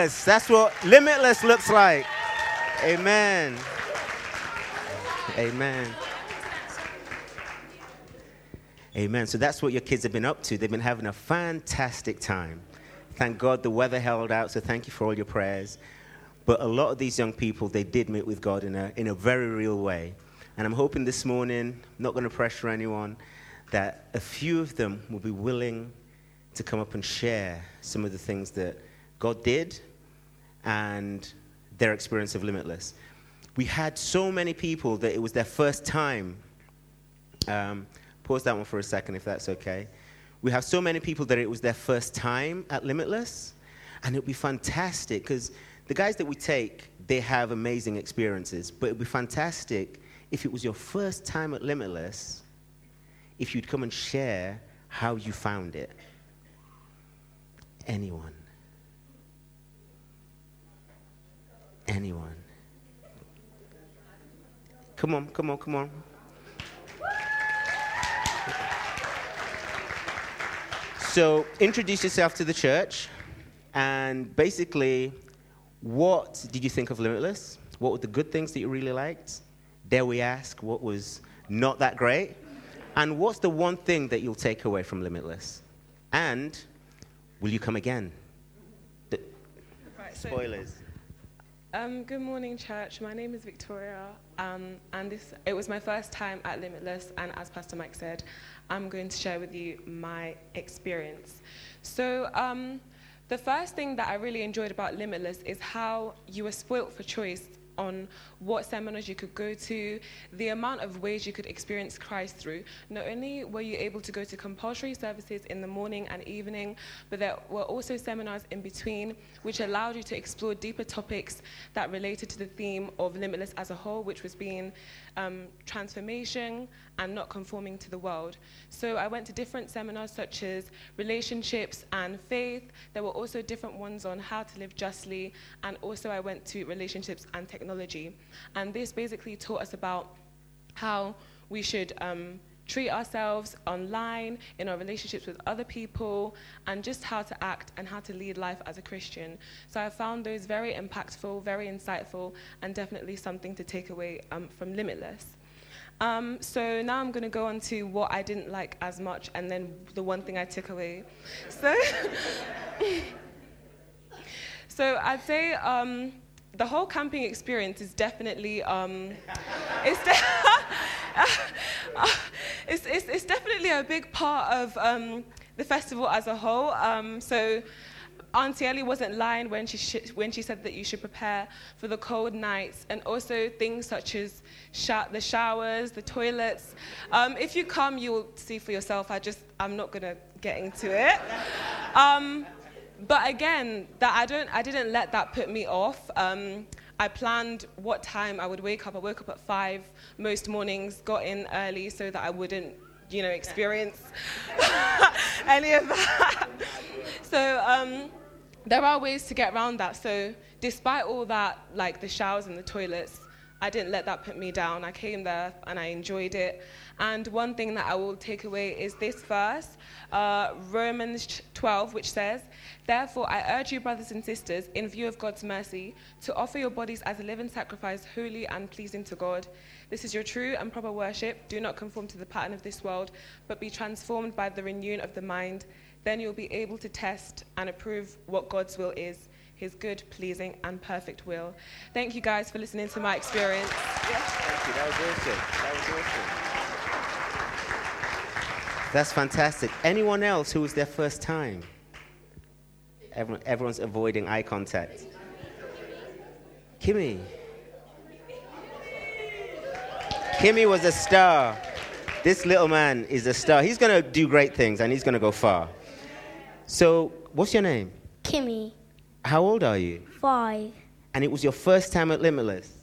Yes, that's what limitless looks like. Amen. Amen. Amen. So that's what your kids have been up to. They've been having a fantastic time. Thank God the weather held out, so thank you for all your prayers. But a lot of these young people, they did meet with God in a very real way. And I'm hoping this morning, not going to pressure anyone, that a few of them will be willing to come up and share some of the things that God did and their experience of Limitless. We had so many people that it was their first time. Pause that one for a second, if that's okay. We have so many people that it was their first time at Limitless, and it would be fantastic, because the guys that we take, they have amazing experiences, but it would be fantastic if it was your first time at Limitless, if you'd come and share how you found it. Anyone? Anyone? Come on. So introduce yourself to the church, and basically, what did you think of Limitless? What were the good things that you really liked? Dare we ask, what was not that great? And what's the one thing that you'll take away from Limitless? And will you come again? Spoilers. Good morning, church. My name is Victoria, and it was my first time at Limitless, and as Pastor Mike said, I'm going to share with you my experience. So the first thing that I really enjoyed about Limitless is how you were spoilt for choice on what seminars you could go to, the amount of ways you could experience Christ through. Not only were you able to go to compulsory services in the morning and evening, but there were also seminars in between, which allowed you to explore deeper topics that related to the theme of Limitless as a whole, which was being transformation and not conforming to the world. So I went to different seminars such as relationships and faith. There were also different ones on how to live justly, and also I went to relationships and technology. And this basically taught us about how we should treat ourselves online, in our relationships with other people, and just how to act and how to lead life as a Christian. So I found those very impactful, very insightful, and definitely something to take away from Limitless. So now I'm going to go on to what I didn't like as much, and then the one thing I took away. So I'd say the whole camping experience is definitely it's definitely a big part of the festival as a whole. So Auntie Ellie wasn't lying when she said that you should prepare for the cold nights, and also things such as the showers, the toilets. If you come, you'll see for yourself. I'm not gonna get into it. But again, I didn't let that put me off. I planned what time I would wake up. I woke up at 5 most mornings, got in early so that I wouldn't, experience any of that. So there are ways to get around that. So despite all that, like the showers and the toilets, I didn't let that put me down. I came there and I enjoyed it. And one thing that I will take away is this verse, Romans 12, which says, "Therefore I urge you, brothers and sisters, in view of God's mercy, to offer your bodies as a living sacrifice, holy and pleasing to God. This is your true and proper worship. Do not conform to the pattern of this world, but be transformed by the renewing of the mind. Then you'll be able to test and approve what God's will is, his good, pleasing, and perfect will." Thank you guys for listening to my experience. Thank you. That was awesome. That's fantastic. Anyone else who was their first time? Everyone's avoiding eye contact. Kimmy was a star. This little man is a star. He's going to do great things, and he's going to go far. So, what's your name? Kimmy. How old are you? 5. And it was your first time at Limitless?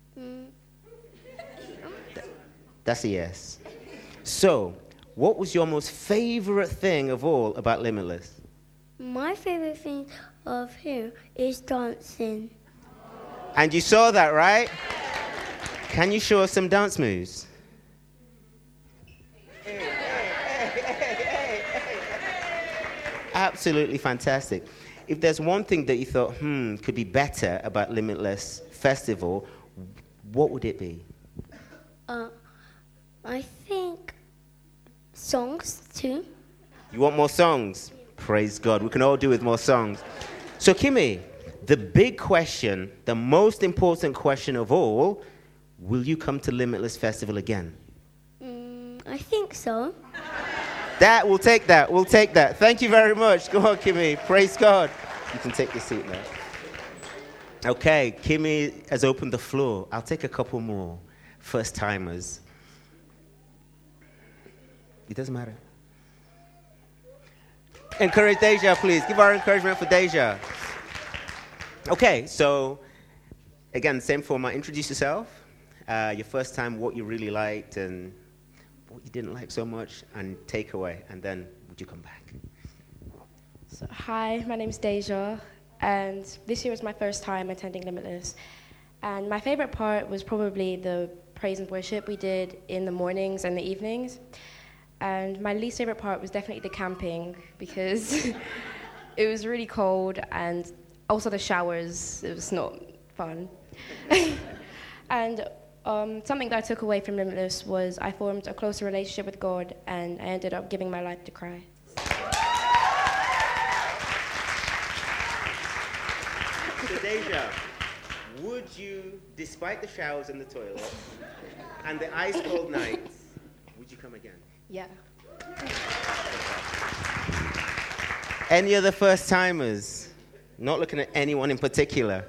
That's a yes. So, what was your most favorite thing of all about Limitless? My favorite thing of here is dancing. And you saw that, right? Can you show us some dance moves? Absolutely fantastic. if there's one thing that you thought, could be better about Limitless Festival, what would it be? I think songs too. You want more songs? Praise God. We can all do with more songs. So, Kimmy, the big question, the most important question of all, will you come to Limitless Festival again? I think so. We'll take that. We'll take that. Thank you very much. Go on, Kimmy. Praise God. You can take your seat now. Okay, Kimmy has opened the floor. I'll take a couple more first-timers. It doesn't matter. Encourage Deja, please. Give our encouragement for Deja. Okay, so again, same format. Introduce yourself, your first time, what you really liked, and what you didn't like so much, and takeaway, and then would you come back? So, hi, my name's Deja, and this year was my first time attending Limitless. And my favorite part was probably the praise and worship we did in the mornings and the evenings. And my least favorite part was definitely the camping, because it was really cold, and also the showers, it was not fun. And something that I took away from Limitless was I formed a closer relationship with God, and I ended up giving my life to Christ. So Deja, would you, despite the showers and the toilet and the ice cold nights, would you come again? Yeah. Any other first timers? Not looking at anyone in particular.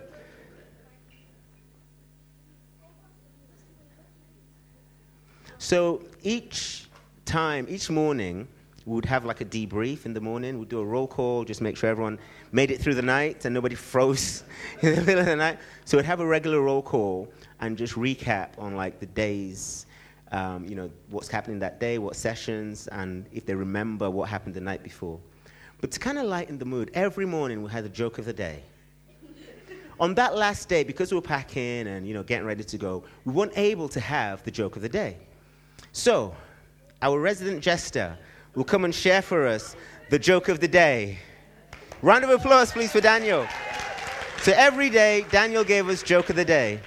So each morning, we would have like a debrief in the morning. We'd do a roll call, just make sure everyone made it through the night and nobody froze in the middle of the night. So we'd have a regular roll call and just recap on like the days, what's happening that day, what sessions, and if they remember what happened the night before. But to kind of lighten the mood, every morning we had a joke of the day. On that last day, because we were packing and getting ready to go, we weren't able to have the joke of the day. So, our resident jester will come and share for us the joke of the day. Round of applause, please, for Daniel. So every day, Daniel gave us joke of the day.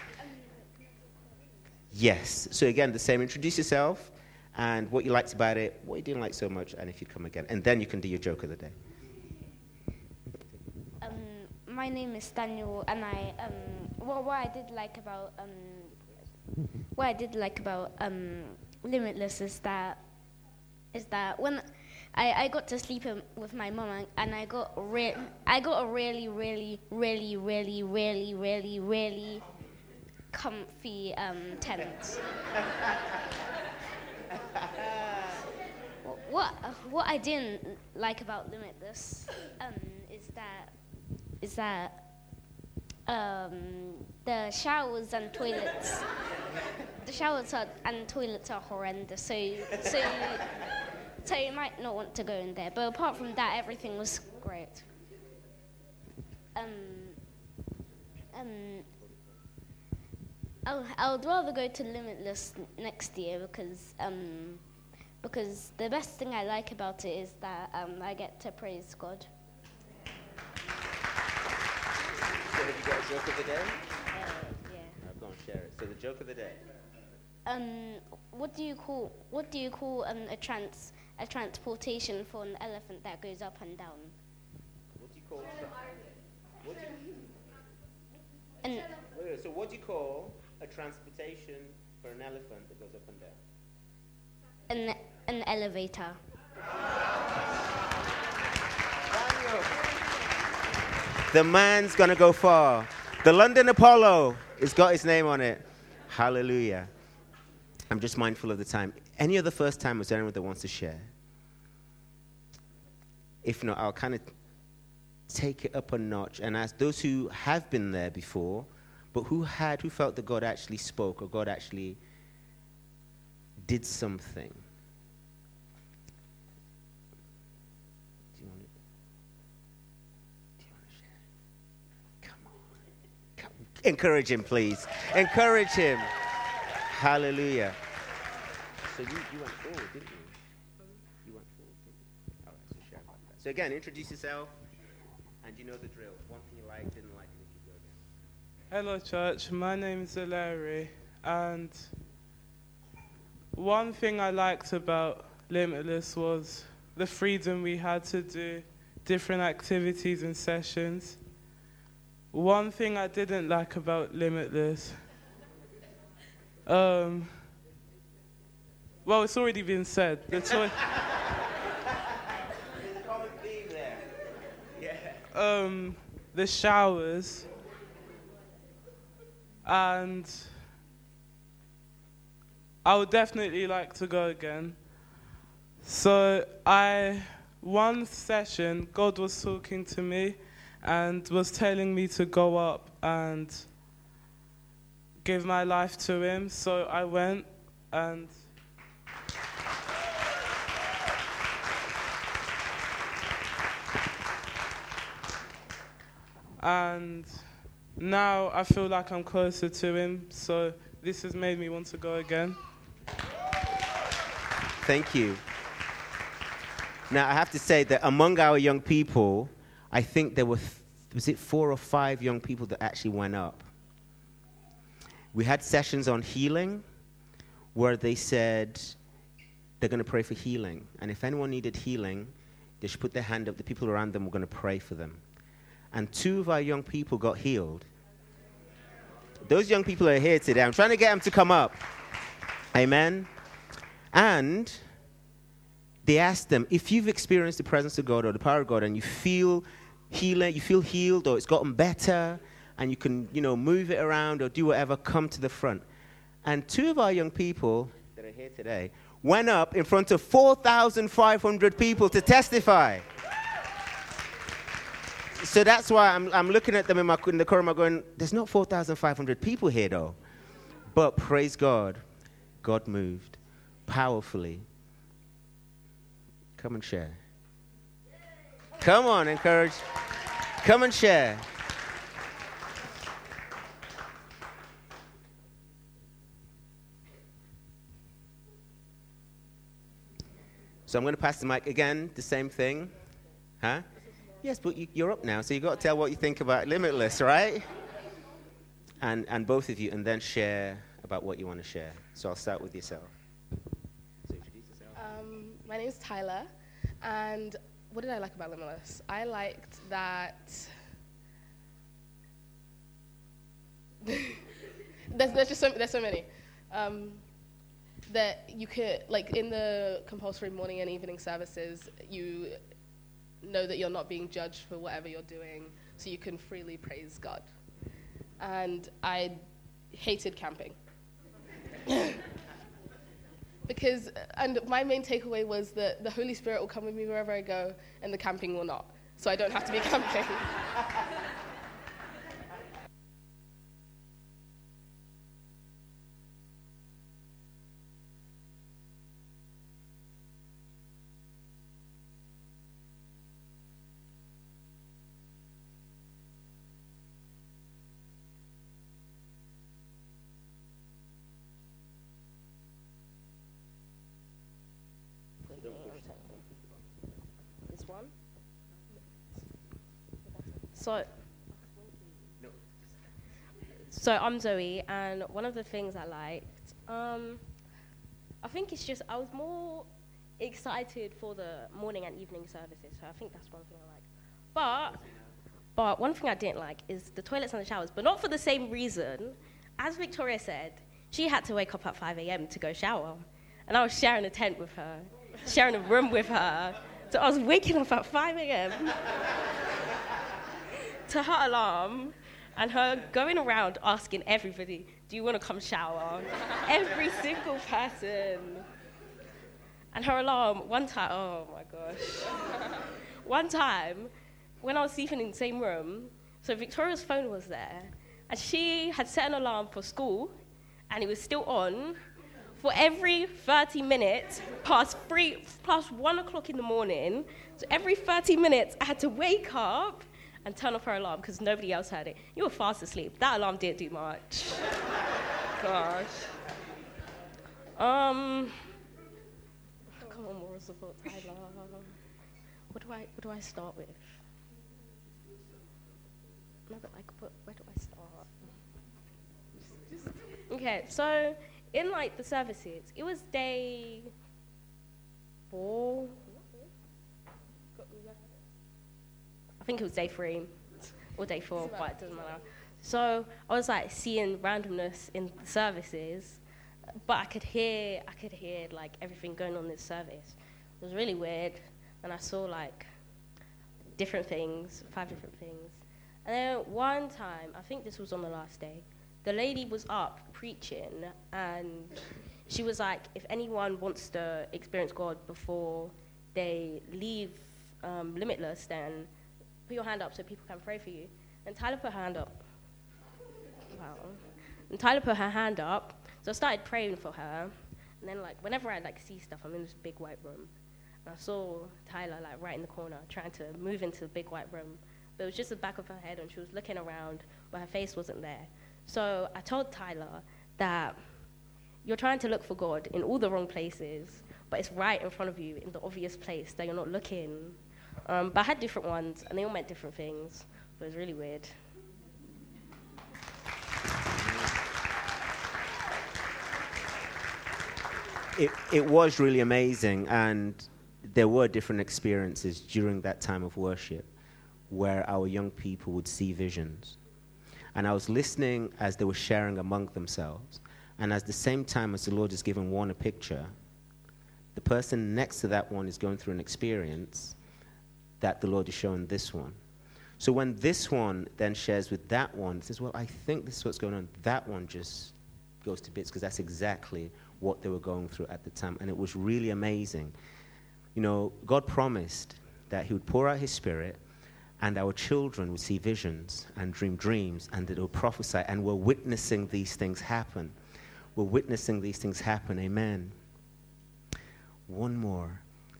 Yes. So again, the same. Introduce yourself and what you liked about it, what you didn't like so much, and if you'd come again. And then you can do your joke of the day. My name is Daniel, and what I did like about Limitless is that when I got to sleep with my mom, and I got a really, really, really, really, really, really, really comfy tent. What I didn't like about Limitless is that the showers and toilets are horrendous. So you might not want to go in there. But apart from that, everything was great. I would rather go to Limitless next year because the best thing I like about it is that I get to praise God. So have you got a joke of the day? Yeah. I'll go and share it. So the joke of the day. What do you call a transportation for an elephant that goes up and down? What do you call? An So what do you call a transportation for an elephant that goes up and down? An elevator. The man's gonna go far. The London Apollo has got his name on it. Hallelujah. I'm just mindful of the time. Any other first timers, anyone that wants to share? If not, I'll kind of take it up a notch and ask those who have been there before, but who felt that God actually spoke or God actually did something. Do you want to share? Come on. Encourage him, please. Encourage him. Hallelujah. So you went forward, didn't you? You went forward, didn't you? All right, so share about that. So again, introduce yourself. And you know the drill. One thing you like, didn't like, and you keep going. Hello, church. My name is Larry, and one thing I liked about Limitless was the freedom we had to do different activities and sessions. One thing I didn't like about Limitless, well, it's already been said. There's a common theme there. Yeah. The showers, and I would definitely like to go again. So one session, God was talking to me and was telling me to go up and give my life to him. So I went, and now I feel like I'm closer to him. So this has made me want to go again. Thank you. Now, I have to say that among our young people, I think there were, was it 4 or 5 young people that actually went up. We had sessions on healing where they said they're going to pray for healing. And if anyone needed healing, they should put their hand up. The people around them were going to pray for them. And 2 of our young people got healed. Those young people are here today. I'm trying to get them to come up. Amen. And they asked them, if you've experienced the presence of God or the power of God and you feel healing, you feel healed or it's gotten better and you can, move it around or do whatever, come to the front. And 2 of our young people that are here today went up in front of 4,500 people to testify. So that's why I'm looking at them in the corner going, there's not 4,500 people here though. But praise God, God moved powerfully. Come and share. Come on, encourage. Come and share. So I'm going to pass the mic again, the same thing. Huh? Yes, but you're up now, so you've got to tell what you think about Limitless, right? And both of you, and then share about what you want to share. So I'll start with yourself. So introduce yourself. My name is Tyler, and what did I like about Limitless? I liked that there's so many. That you could, like in the compulsory morning and evening services, you know that you're not being judged for whatever you're doing, so you can freely praise God. And I hated camping. And my main takeaway was that the Holy Spirit will come with me wherever I go, and the camping will not. So I don't have to be camping. This one? So I'm Zoe, and one of the things I liked, I think it's just I was more excited for the morning and evening services, so I think that's one thing I like. But one thing I didn't like is the toilets and the showers, but not for the same reason. As Victoria said, she had to wake up at 5 a.m. to go shower, and I was sharing a tent with her, sharing a room with her. So I was waking up at 5 a.m. to her alarm, and her going around asking everybody, do you want to come shower? Every single person. And her alarm, one time, oh my gosh. One time, when I was sleeping in the same room, so Victoria's phone was there, and she had set an alarm for school, and it was still on, for every 30 minutes, past 1 o'clock in the morning. So every 30 minutes, I had to wake up and turn off her alarm because nobody else heard it. You were fast asleep. That alarm didn't do much. Gosh. Come on, moral support, Tyler. What do I start with? where do I start? Okay, so in like the services, it was day 4. I think it was day 3 or day 4, but it doesn't matter. So I was like seeing randomness in the services, but I could hear like everything going on in this service. It was really weird, and I saw like different things, 5 different things. And then one time, I think this was on the last day, the lady was up preaching, and she was like, if anyone wants to experience God before they leave Limitless, then put your hand up so people can pray for you. And Tyler put her hand up. Wow. And Tyler put her hand up, so I started praying for her. And then like whenever I like see stuff, I'm in this big white room. And I saw Tyler like right in the corner trying to move into the big white room. But it was just the back of her head, and she was looking around, but her face wasn't there. So I told Tyler that you're trying to look for God in all the wrong places, but it's right in front of you in the obvious place that you're not looking. But I had different ones, and they all meant different things. But it was really weird. It was really amazing, and there were different experiences during that time of worship where our young people would see visions. And I was listening as they were sharing among themselves, and at the same time as the Lord is giving one a picture, the person next to that one is going through an experience that the Lord is showing this one. So when this one then shares with that one, it says, well, I think this is what's going on. That one just goes to bits, because that's exactly what they were going through at the time. And it was really amazing. You know, God promised that he would pour out his Spirit, and our children would see visions and dream dreams, and that they would prophesy. And we're witnessing these things happen. We're witnessing these things happen. Amen. One more.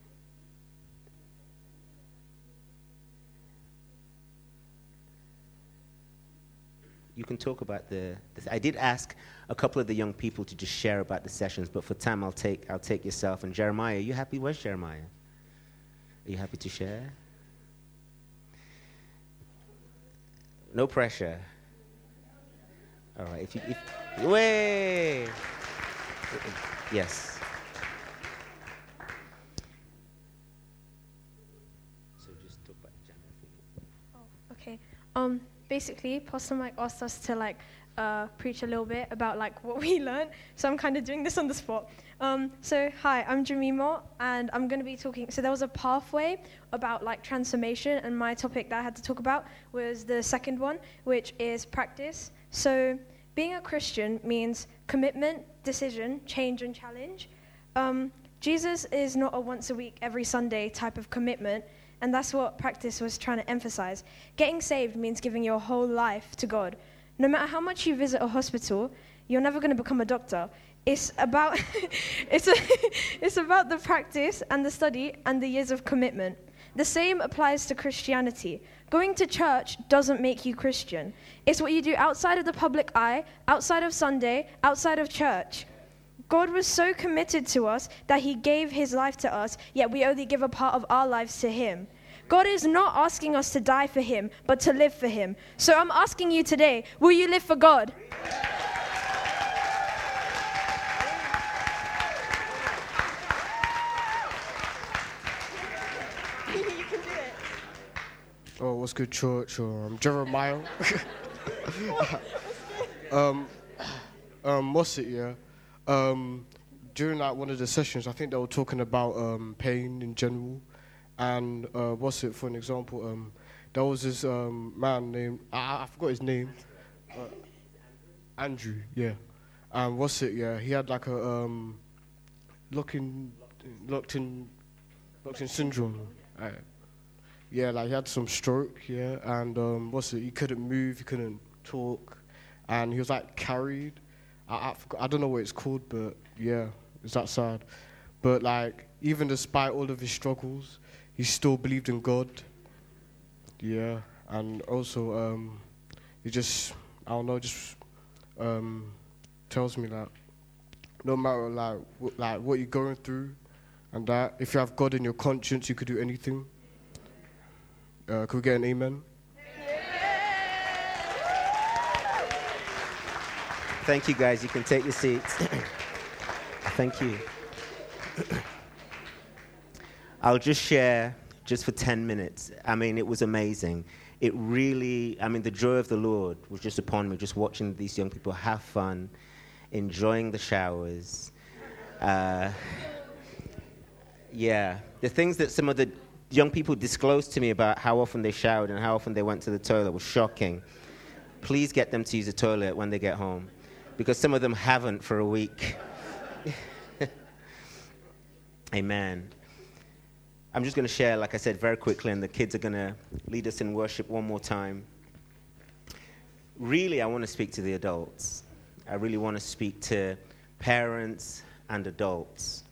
You can talk about I did ask a couple of the young people to just share about the sessions, but for time I'll take yourself. And Jeremiah, are you happy? Where's Jeremiah? Are you happy to share? No pressure. All right. Way. Yes. So just talk about Jeremiah. Oh, okay. Basically, Pastor Mike asked us to preach a little bit about what we learned. So I'm kind of doing this on the spot. So hi, I'm Jamima, and I'm going to be talking. So there was a pathway about transformation, and my topic that I had to talk about was the second one, which is practice. So being a Christian means commitment, decision, change, and challenge. Jesus is not a once a week, every Sunday type of commitment. And that's what practice was trying to emphasize. Getting saved means giving your whole life to God. No matter how much you visit a hospital, you're never going to become a doctor. It's about it's about the practice and the study and the years of commitment. The same applies to Christianity. Going to church doesn't make you Christian. It's what you do outside of the public eye, outside of Sunday, outside of church. God was so committed to us that he gave his life to us, yet we only give a part of our lives to him. God is not asking us to die for him, but to live for him. So I'm asking you today, will you live for God? You can do it. Oh, what's good, church? Jeremiah. What's it, yeah? During one of the sessions, I think they were talking about pain in general, and for an example, there was this man named I forgot his name, Andrew, yeah, and he had a locked-in syndrome, he had some stroke, yeah, and he couldn't move, he couldn't talk, and he was carried. I don't know what it's called, but yeah, it's that sad. But even despite all of his struggles, he still believed in God. Yeah, and also he just tells me no matter what you're going through, and that if you have God in your conscience, you could do anything. Could we get an amen? Thank you, guys. You can take your seats. Thank you. I'll just share just for 10 minutes. I mean, it was amazing. It really, the joy of the Lord was just upon me, just watching these young people have fun, enjoying the showers. Yeah, the things that some of the young people disclosed to me about how often they showered and how often they went to the toilet was shocking. Please get them to use the toilet when they get home, because some of them haven't for a week. Amen. I'm just going to share, like I said, very quickly, and the kids are going to lead us in worship one more time. Really, I want to speak to the adults. I really want to speak to parents and adults.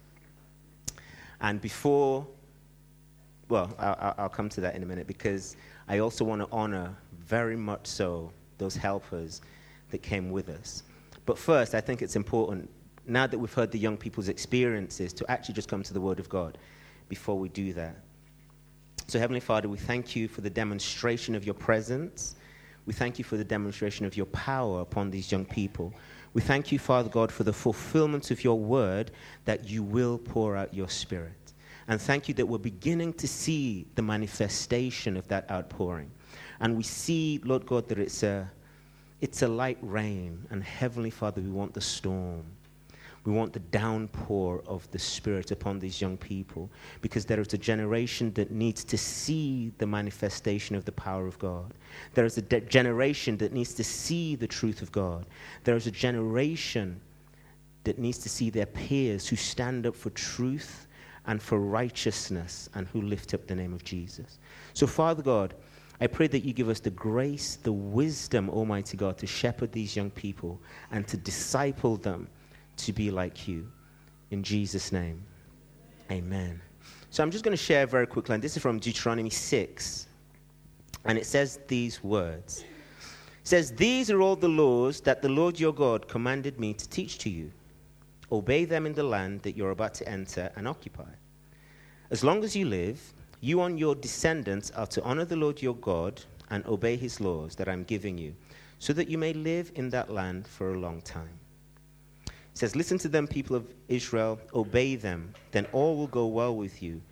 And before, well, I'll come to that in a minute, because I also want to honor very much so those helpers that came with us. But first, I think it's important, now that we've heard the young people's experiences, to actually just come to the Word of God before we do that. So, Heavenly Father, we thank you for the demonstration of your presence. We thank you for the demonstration of your power upon these young people. We thank you, Father God, for the fulfillment of your word, that you will pour out your Spirit. And thank you that we're beginning to see the manifestation of that outpouring. And we see, Lord God, that it's a light rain. And Heavenly Father, we want the storm. We want the downpour of the Spirit upon these young people, because there is a generation that needs to see the manifestation of the power of God. There is a generation that needs to see the truth of God. There is a generation that needs to see their peers who stand up for truth and for righteousness and who lift up the name of Jesus. So, Father God, I pray that you give us the grace, the wisdom, Almighty God, to shepherd these young people and to disciple them to be like you. In Jesus' name, amen. So I'm just going to share very quickly, and this is from Deuteronomy 6, and it says these words. It says, "These are all the laws that the Lord your God commanded me to teach to you. Obey them in the land that you're about to enter and occupy. As long as you live, you and your descendants are to honor the Lord your God and obey his laws that I'm giving you, so that you may live in that land for a long time. It says, listen to them, people of Israel, obey them, then all will go well with you,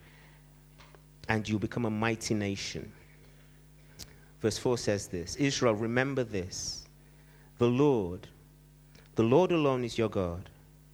and you'll become a mighty nation." Verse 4 says this, "Israel, remember this, the Lord alone is your God.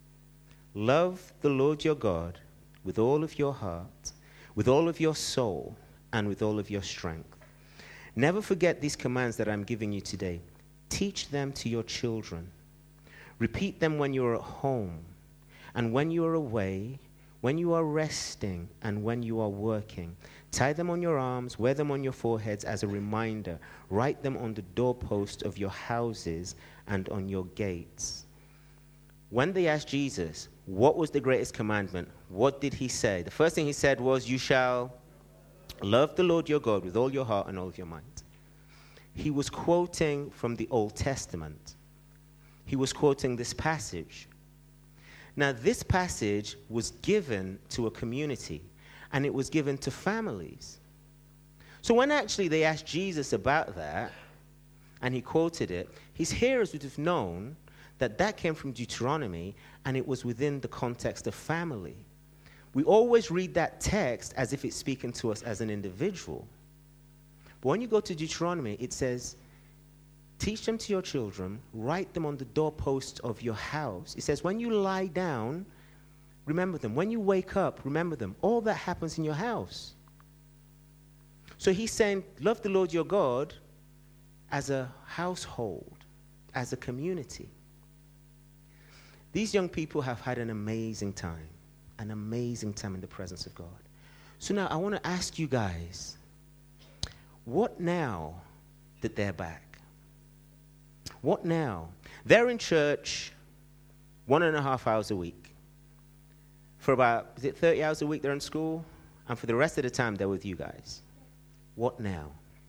Love the Lord your God with all of your heart, with all of your soul, and with all of your strength. Never forget these commands that I'm giving you today. Teach them to your children. Repeat them when you are at home, and when you are away, when you are resting, and when you are working. Tie them on your arms, wear them on your foreheads as a reminder. Write them on the doorpost of your houses and on your gates." When they asked Jesus, what was the greatest commandment, what did he say? The first thing he said was, "You shall love the Lord your God with all your heart and all of your mind." He was quoting from the Old Testament. He was quoting this passage. Now, this passage was given to a community, and it was given to families. So when actually they asked Jesus about that, and he quoted it, his hearers would have known that that came from Deuteronomy, and it was within the context of family. We always read that text as if it's speaking to us as an individual. But when you go to Deuteronomy, it says, teach them to your children, write them on the doorposts of your house. It says, when you lie down, remember them. When you wake up, remember them. All that happens in your house. So he's saying, love the Lord your God as a household, as a community. These young people have had an amazing time in the presence of God. So now I want to ask you guys, what now that they're back? What now? They're in church 1.5 hours a week. For about, is it 30 hours a week they're in school? And for the rest of the time, they're with you guys. What now?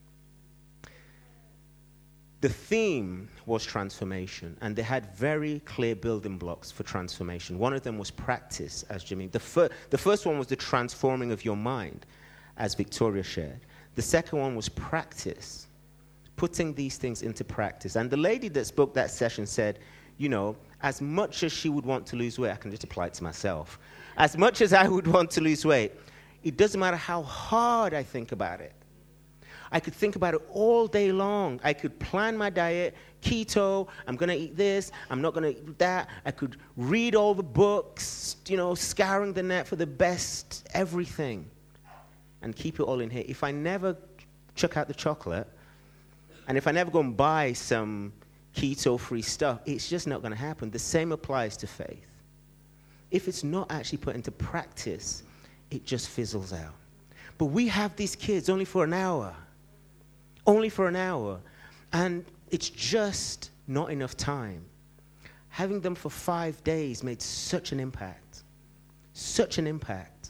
The theme was transformation, and they had very clear building blocks for transformation. One of them was practice, as Jimmy. The first one was the transforming of your mind, as Victoria shared. The second one was practice, putting these things into practice. And the lady that spoke that session said, as much as she would want to lose weight, I can just apply it to myself. As much as I would want to lose weight, it doesn't matter how hard I think about it. I could think about it all day long. I could plan my diet, keto, I'm going to eat this, I'm not going to eat that. I could read all the books, scouring the net for the best everything, and keep it all in here. If I never chuck out the chocolate, and if I never go and buy some keto-free stuff, it's just not going to happen. The same applies to faith. If it's not actually put into practice, it just fizzles out. But we have these kids only for an hour. Only for an hour. And it's just not enough time. Having them for 5 days made such an impact. Such an impact.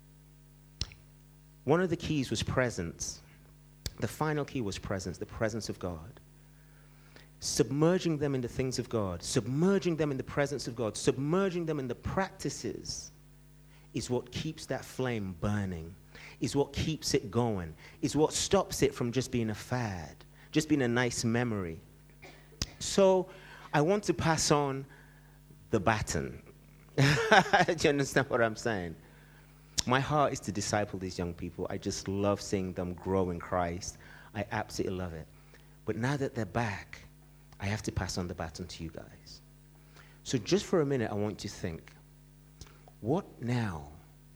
One of the keys was presence. The final key was presence, the presence of God. Submerging them in the things of God, submerging them in the presence of God, submerging them in the practices is what keeps that flame burning, is what keeps it going, is what stops it from just being a fad, just being a nice memory. So I want to pass on the baton. Do you understand what I'm saying? My heart is to disciple these young people. I just love seeing them grow in Christ. I absolutely love it. But now that they're back, I have to pass on the baton to you guys. So just for a minute, I want you to think, what now?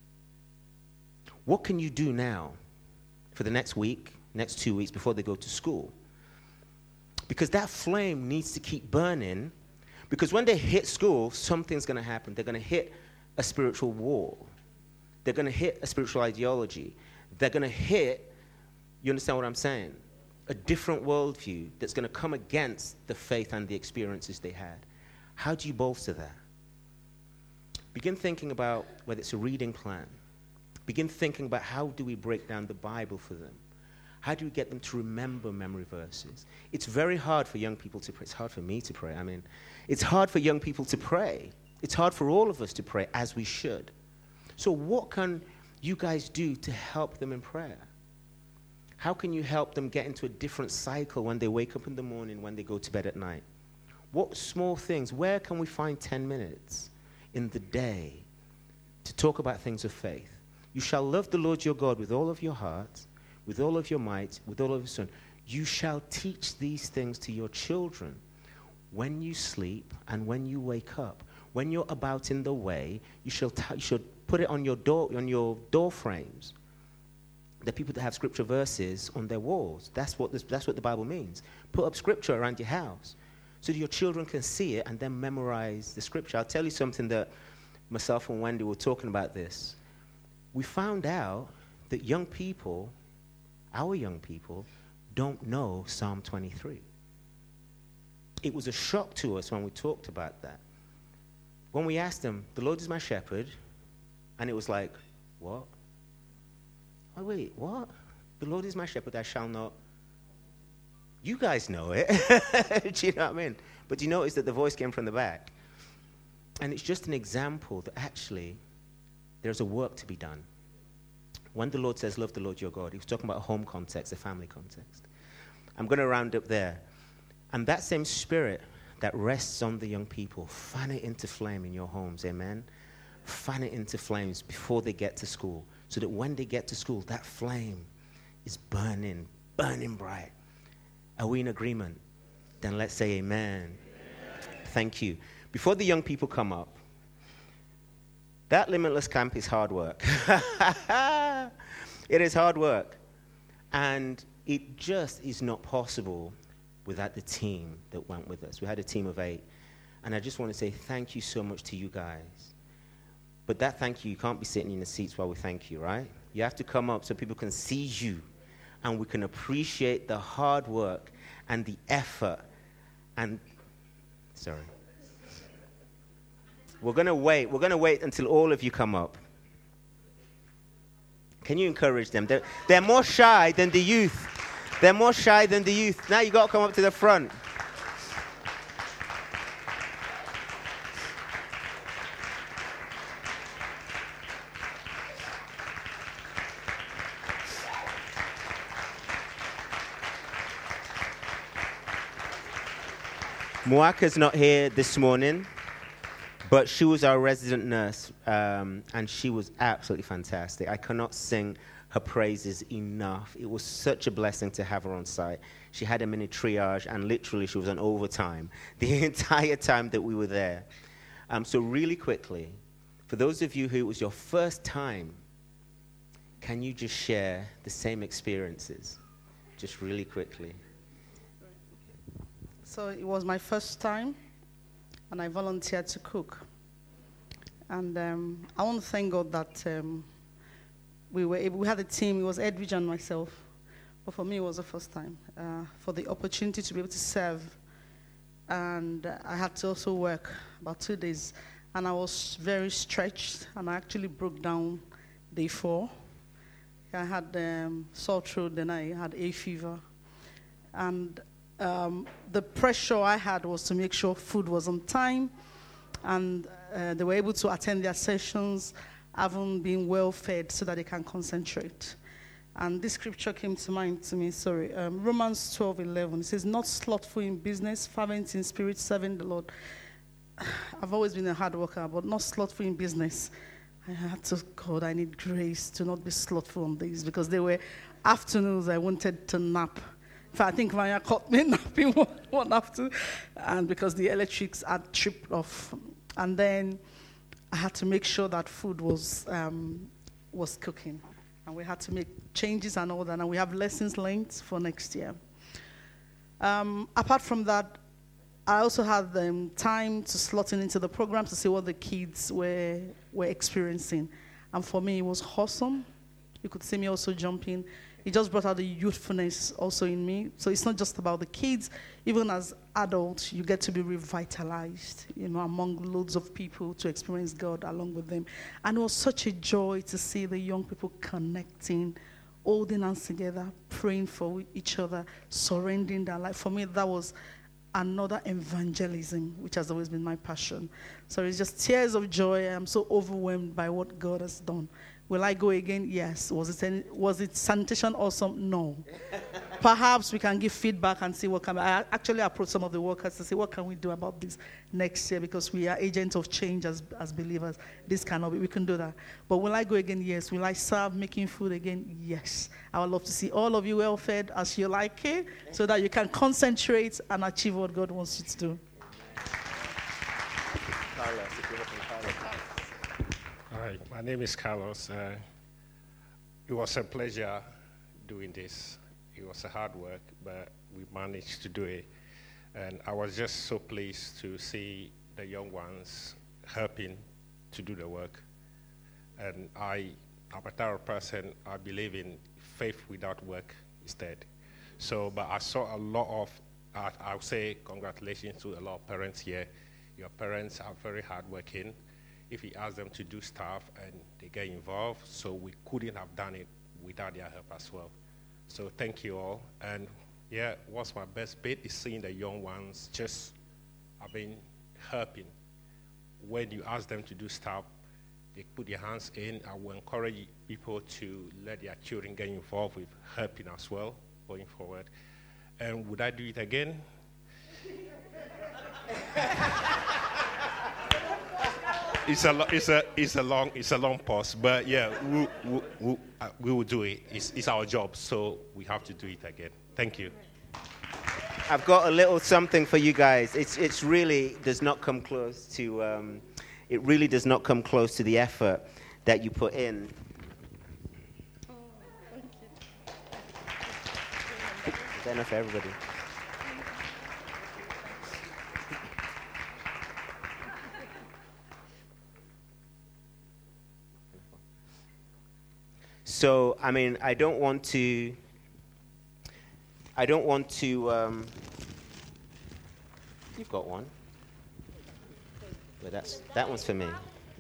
What can you do now for the next week, next 2 weeks before they go to school? Because that flame needs to keep burning, because when they hit school, something's going to happen. They're going to hit a spiritual wall. They're going to hit a spiritual ideology. They're going to hit, you understand what I'm saying? A different worldview that's going to come against the faith and the experiences they had. How do you bolster that? Begin thinking about whether it's a reading plan. Begin thinking about how do we break down the Bible for them? How do we get them to remember memory verses? It's very hard for young people to pray. It's hard for me to pray. It's hard for young people to pray. It's hard for all of us to pray as we should. So what can you guys do to help them in prayer? How can you help them get into a different cycle when they wake up in the morning, when they go to bed at night? What small things, where can we find 10 minutes in the day to talk about things of faith? You shall love the Lord your God with all of your heart, with all of your might, with all of your soul. You shall teach these things to your children when you sleep and when you wake up. When you're about in the way, you should put it on your door frames. The people that have scripture verses on their walls. That's what the Bible means. Put up scripture around your house so that your children can see it and then memorize the scripture. I'll tell you something that myself and Wendy were talking about this. We found out that young people, our young people, don't know Psalm 23. It was a shock to us when we talked about that. When we asked them, the Lord is my shepherd, and it was like, what? Oh, wait, what? The Lord is my shepherd, I shall not. You guys know it. Do you know what I mean? But do you notice that the voice came from the back? And it's just an example that actually there's a work to be done. When the Lord says, love the Lord your God, he was talking about a home context, a family context. I'm going to round up there. And that same spirit that rests on the young people, fan it into flame in your homes, amen? Fan it into flames before they get to school, so that when they get to school, that flame is burning, burning bright. Are we in agreement? Then let's say amen. Amen. Thank you. Before the young people come up, that Limitless Camp is hard work. It is hard work. And it just is not possible without the team that went with us. We had a team of 8. And I just want to say thank you so much to you guys. But that thank you can't be sitting in the seats while we thank you, right? You have to come up so people can see you and we can appreciate the hard work and the effort. And, sorry. We're going to wait. We're going to wait until all of you come up. Can you encourage them? They're more shy than the youth. They're more shy than the youth. Now you got to come up to the front. Muaka's not here this morning, but she was our resident nurse, and she was absolutely fantastic. I cannot sing her praises enough. It was such a blessing to have her on site. She had a mini triage, and literally she was on overtime the entire time that we were there. So really quickly, for those of you who it was your first time, can you just share the same experiences, just really quickly? So it was my first time, and I volunteered to cook. And I want to thank God that we had a team. It was Edwidge and myself. But for me, it was the first time for the opportunity to be able to serve. And I had to also work about 2 days. And I was very stretched, and I actually broke down day 4. I had sore throat, then I had hay fever. And the pressure I had was to make sure food was on time, and they were able to attend their sessions, having been well fed so that they can concentrate. And this scripture came to mind to me, Romans 12:11. It says, not slothful in business, fervent in spirit, serving the Lord. I've always been a hard worker, but not slothful in business. I had to, God, I need grace to not be slothful on these, because there were afternoons I wanted to nap. In fact, I think Maya caught me napping one after, and because the electrics had tripped off. And then I had to make sure that food was cooking. And we had to make changes and all that, and we have lessons learned for next year. Apart from that, I also had time to slot in into the program to see what the kids were experiencing. And for me, it was awesome. You could see me also jumping. It just brought out the youthfulness also in me. So it's not just about the kids. Even as adults, you get to be revitalized, among loads of people to experience God along with them. And it was such a joy to see the young people connecting, holding hands together, praying for each other, surrendering their life. For me, that was another evangelism, which has always been my passion. So it's just tears of joy. I'm so overwhelmed by what God has done. Will I go again? Yes. Was it sanitation awesome? No. Perhaps we can give feedback and see what can. I actually approached some of the workers to say, what can we do about this next year? Because we are agents of change as believers. This cannot be. We can do that. But will I go again? Yes. Will I serve making food again? Yes. I would love to see all of you well fed as you like it, so that you can concentrate and achieve what God wants you to do. Hi, my name is Carlos. It was a pleasure doing this. It was a hard work, but we managed to do it. And I was just so pleased to see the young ones helping to do the work. And I'm a type of person, I believe in faith without work is dead. So, but I saw a lot of, I'll say congratulations to a lot of parents here. Your parents are very hardworking. If you ask them to do stuff and they get involved, so we couldn't have done it without their help as well. So thank you all. And yeah, what's my best bit is seeing the young ones just helping. When you ask them to do stuff, they put their hands in. I will encourage people to let their children get involved with helping as well going forward. And would I do it again? It's a long pause, but yeah, we will do it. It's our job, so we have to do it again. Thank you. I've got a little something for you guys. It's really does not come close to. It really does not come close to the effort that you put in. Is that enough for everybody? So, I mean, I don't want to, you've got one. But that one's for me.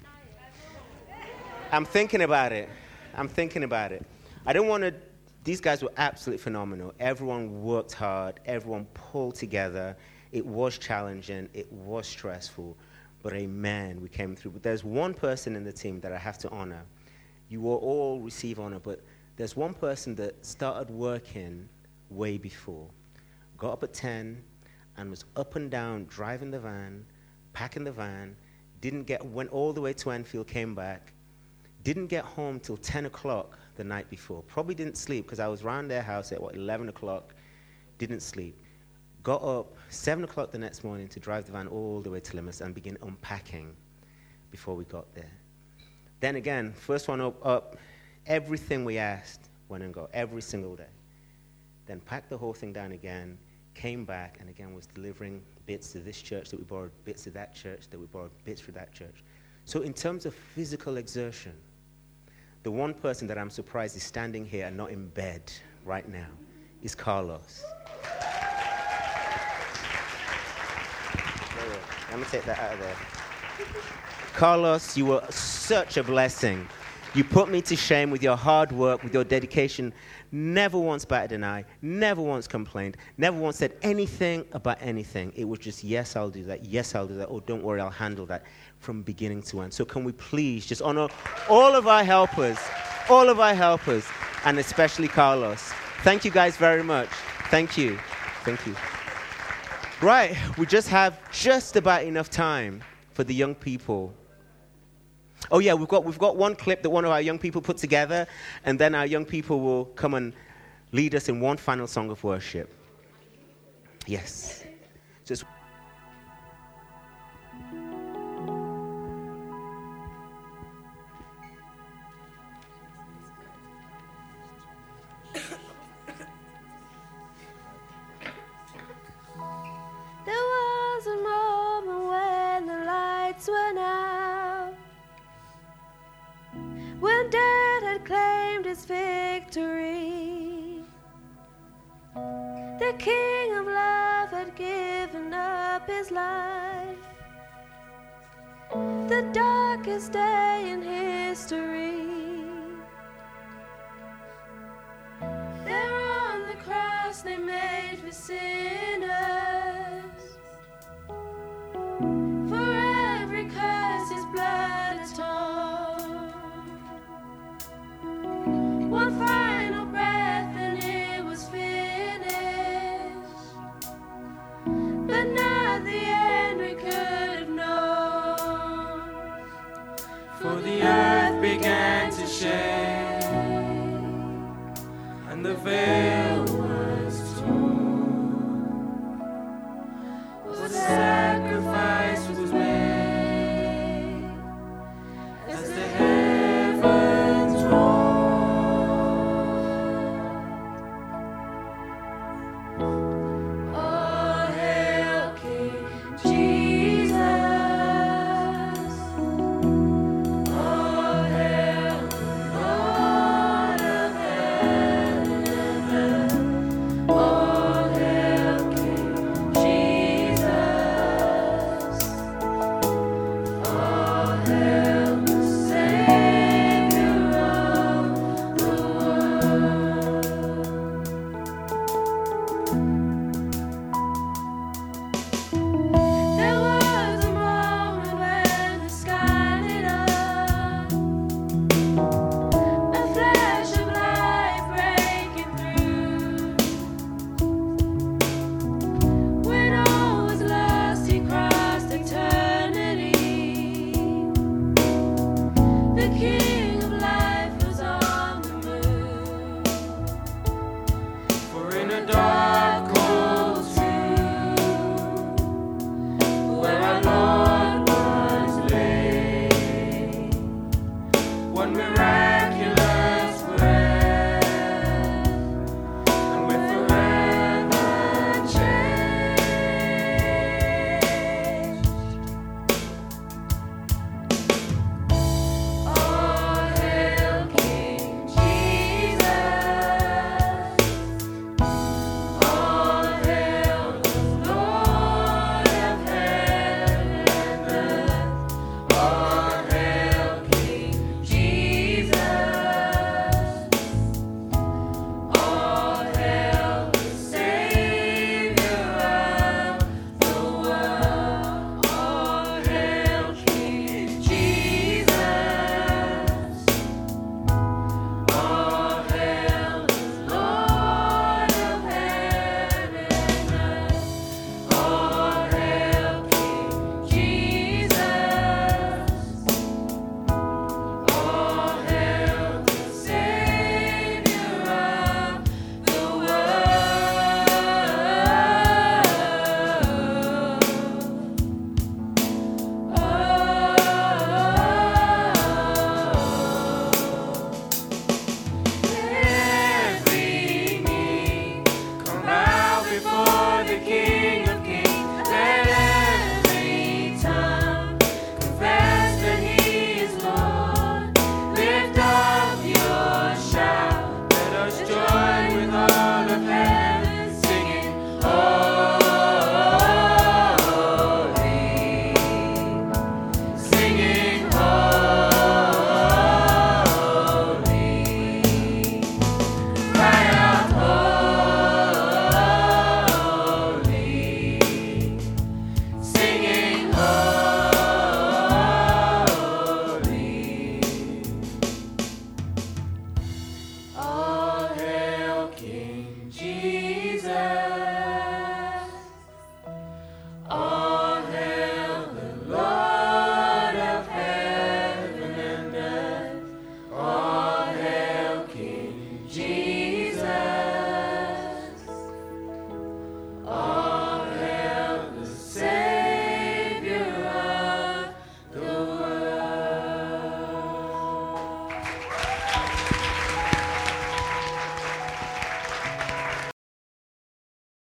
I'm thinking about it. I don't want to, these guys were absolutely phenomenal. Everyone worked hard. Everyone pulled together. It was challenging. It was stressful. But amen, we came through. But there's one person in the team that I have to honor. You will all receive honor, but there's one person that started working way before. Got up at 10 and was up and down driving the van, packing the van, went all the way to Enfield, came back, didn't get home till 10 o'clock the night before. Probably didn't sleep because I was around their house at 11 o'clock, didn't sleep. Got up 7 o'clock the next morning to drive the van all the way to Limitless and begin unpacking before we got there. Then again, first one up, everything we asked went and got every single day. Then packed the whole thing down again, came back, and again was delivering bits to this church that we borrowed, bits to that church that we borrowed, bits for that church. So in terms of physical exertion, the one person that I'm surprised is standing here and not in bed right now is Carlos. Let me take that out of there. Carlos, you were such a blessing. You put me to shame with your hard work, with your dedication. Never once batted an eye, never once complained, never once said anything about anything. It was just, yes, I'll do that, yes, I'll do that, oh, don't worry, I'll handle that from beginning to end. So can we please just honor all of our helpers, and especially Carlos. Thank you guys very much. Thank you. Thank you. Right, we just have just about enough time for the young people. Oh yeah, we've got one clip that one of our young people put together, and then our young people will come and lead us in one final song of worship. Yes. Just There was a moment when the lights went out, when death had claimed its victory. The King of Love had given up his life, the darkest day in history. There on the cross they made for sinners, for every curse his blood atoned. One final breath and it was finished, but not the end we could have known. For the earth began to shake, and the veil was torn.